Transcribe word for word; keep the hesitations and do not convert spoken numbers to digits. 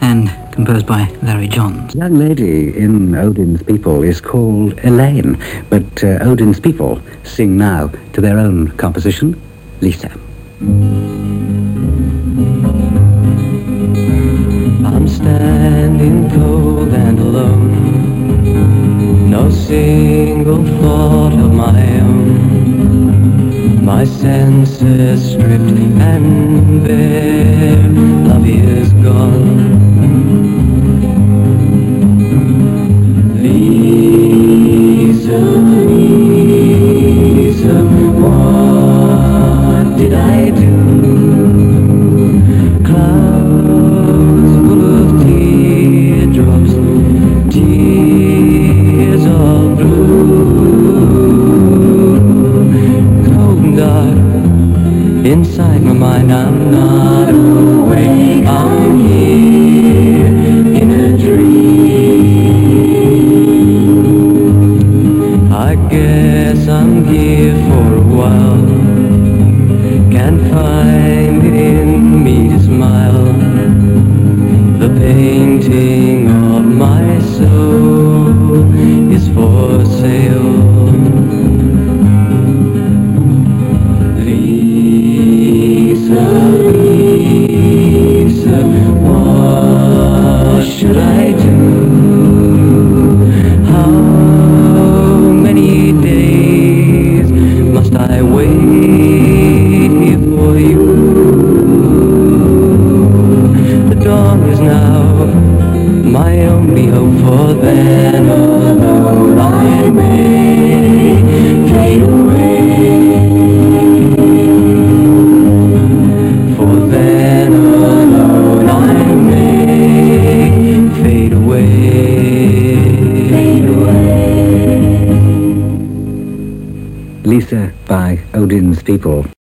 and composed by Larry Johns. The young lady in Odin's People is called Elaine, but uh, Odin's People sing now to their own composition, Lisa. I'm standing cold and alone, no single thought of my own, my senses stripped and bare, love is gone. Lisa, Lisa, what did I do? Clouds full of teardrops, tears of blue, cold and dark, inside my mind I'm not awake, I'm here in a dream. I guess I'm here for a while, can't find it in me to smile, the painting of my soul is for sale. Lisa, Lisa, what should I do? How many days must I wait here for you? The dawn is now my only hope, for then alone I may fade away. For then alone I may fade away. Fade away. Lisa by Odin's People.